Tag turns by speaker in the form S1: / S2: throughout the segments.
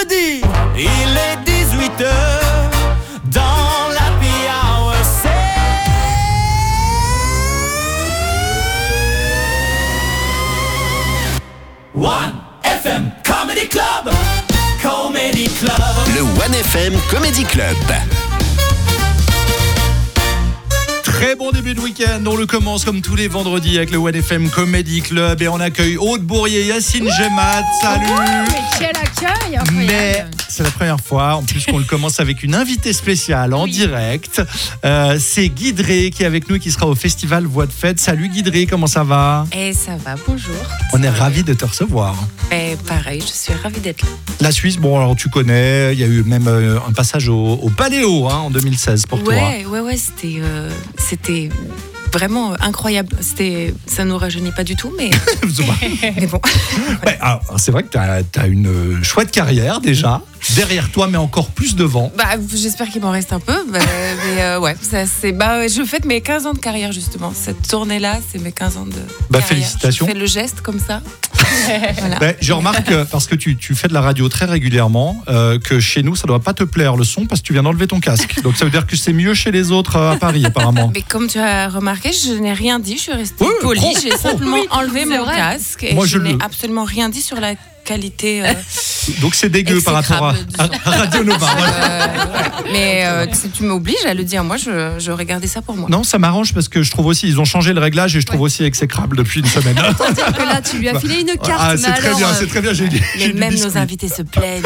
S1: jeudi, il est 18h dans l'Happy Hour, c'est 1FM Comedy Club. Comedy Club.
S2: Le 1FM Comedy Club.
S3: Très bon début de week-end, on le commence comme tous les vendredis avec le 1FM Comedy Club et on accueille Aude Bourrier, Yacine Gemat, salut.
S4: Mais quel accueil incroyable.
S3: Mais c'est la première fois, en plus qu'on le commence avec une invitée spéciale en direct. C'est Guy Dré qui est avec nous, qui sera au festival Voix de Fête. Salut Guy Dré, comment ça va ?
S5: Et ça va, bonjour.
S3: On est ravis de te recevoir.
S5: Et pareil, je suis ravie d'être là.
S3: La Suisse, bon alors tu connais, il y a eu même un passage au Paléo en 2016 pour toi.
S5: Ouais, c'était vraiment incroyable. Ça nous rajeunit pas du tout, mais bon.
S3: Ouais, alors, c'est vrai que tu as une chouette carrière déjà, derrière toi, mais encore plus devant.
S5: Bah, j'espère qu'il m'en reste un peu. Je fête mes 15 ans de carrière, justement. Cette tournée-là, c'est mes 15 ans de carrière.
S3: Félicitations.
S5: Je fais le geste comme ça. Voilà.
S3: Je remarque, parce que tu fais de la radio très régulièrement, que chez nous, ça ne doit pas te plaire le son parce que tu viens d'enlever ton casque. Donc ça veut dire que c'est mieux chez les autres à Paris, apparemment.
S5: Mais comme tu as remarqué, je n'ai rien dit. Je suis restée polie. J'ai simplement enlevé mon casque. Et je n'ai absolument rien dit sur la qualité.
S3: Donc c'est dégueu par rapport à Radio Nova.
S5: Mais si tu m'obliges à le dire, moi j'aurais gardé ça pour moi.
S3: Non, ça m'arrange parce que je trouve aussi, ils ont changé le réglage et je trouve aussi exécrable depuis une semaine.
S4: Autant dire que là, tu lui as filé une carte.
S3: C'est très bien.
S5: Mais même nos invités se plaignent.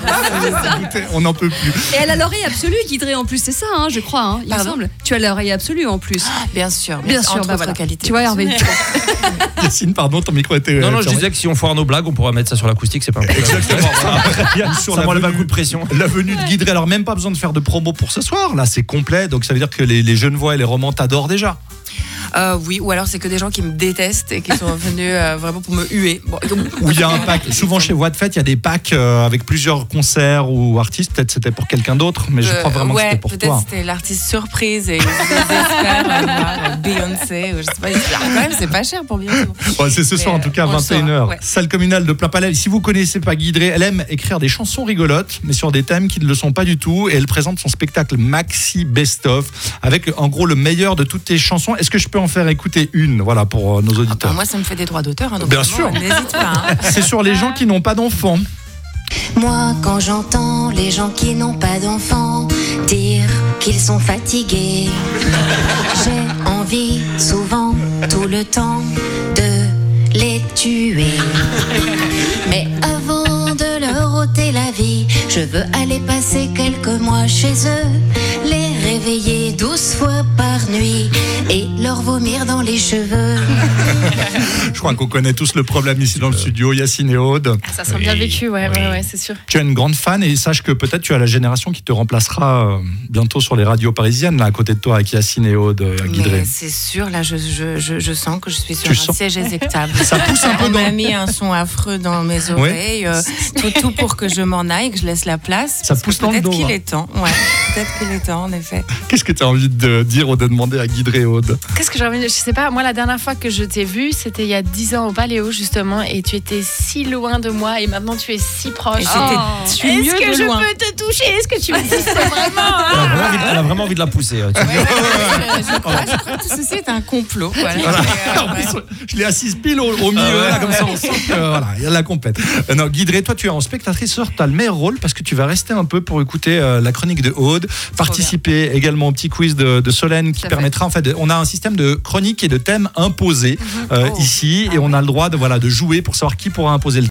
S3: On n'en peut plus.
S4: Et elle a l'oreille absolue, Guy Dré, en plus, c'est ça, je crois, il me semble. Tu as l'oreille absolue en plus.
S5: Bien sûr,
S4: voilà.
S5: Qualité.
S4: Tu vois, Hervé.
S3: Yacine, pardon, ton micro était.
S6: Non, je disais que si on foire nos blagues, on pourra mettre ça sur l'acoustique, c'est pas un problème.
S3: Exactement. Sur
S6: ça m'enlève un coup de pression.
S3: La venue de Guy Dré, alors même pas besoin de faire de promo pour ce soir, là c'est complet, donc ça veut dire que les jeunes voix et les romans t'adorent déjà.
S5: Oui, ou alors c'est que des gens qui me détestent et qui sont venus vraiment pour me huer. Bon.
S3: Ou il y a un pack, souvent chez Voix de Fête, il y a des packs avec plusieurs concerts ou artistes, peut-être c'était pour quelqu'un d'autre, mais je crois vraiment que c'était pour toi.
S5: Peut-être c'était l'artiste surprise et ils désespèrent Beyoncé, ou je sais pas, quand même c'est pas cher pour Beyoncé.
S3: Ouais, c'est ce soir en tout cas, 21h. Ouais. Salle communale de Plain-Palais. Si vous connaissez pas Guy Dré, elle aime écrire des chansons rigolotes, mais sur des thèmes qui ne le sont pas du tout, et elle présente son spectacle Maxi Best Of, avec en gros le meilleur de toutes tes chansons. Est-ce que je peux en faire écouter une, voilà, pour nos auditeurs?
S5: Moi, ça me fait des droits d'auteur, donc
S3: bien sûr.
S5: N'hésite pas.
S3: C'est sur les gens qui n'ont pas d'enfants.
S7: Moi, quand j'entends les gens qui n'ont pas d'enfants dire qu'ils sont fatigués, j'ai envie, souvent, tout le temps, de les tuer. Mais avant de leur ôter la vie, je veux aller passer quelques mois chez eux, les réveiller 12 fois par nuit et leur vomir dans les cheveux.
S3: Je crois qu'on connaît tous le problème ici dans le studio, Yacine et Aude.
S4: Ça sent bien vécu, ouais, c'est sûr.
S3: Tu es une grande fan et sache que peut-être tu as la génération qui te remplacera bientôt sur les radios parisiennes, là, à côté de toi, avec Yacine et Aude, Guy Dré.
S5: C'est sûr, là, je sens que je suis sur un siège éjectable.
S3: Ça pousse un peu.
S5: On m'a mis un son affreux dans mes oreilles, tout pour que je m'en aille, que je laisse la place.
S3: Ça pousse dans le dos.
S5: Peut-être qu'il est temps, peut-être qu'il est temps, en effet.
S3: Qu'est-ce que tu as envie de dire ou de demander à Guy Dré et Aude?
S4: Qu'est-ce que j'ai envie de... Je sais pas, moi la dernière fois que je t'ai vu, c'était il y a 10 ans au Paléo justement, et tu étais si loin de moi et maintenant tu es si proche.
S5: Est-ce que je peux te toucher? Est-ce que tu me dis vraiment
S6: Elle a vraiment envie de la pousser.
S5: Je crois que tout ceci est un complot. Voilà.
S3: Je l'ai assise pile au milieu, là, comme ça on sent que voilà, il y a de la compète. Non, Guy Dré, toi tu es en spectatrice, tu as le meilleur rôle parce que tu vas rester un peu pour écouter la chronique de Aude, participer également au petit quiz de Solène qui permettra, en fait, on a un système de chroniques et de thèmes imposés ici, et on a le droit de jouer pour savoir qui pourra imposer le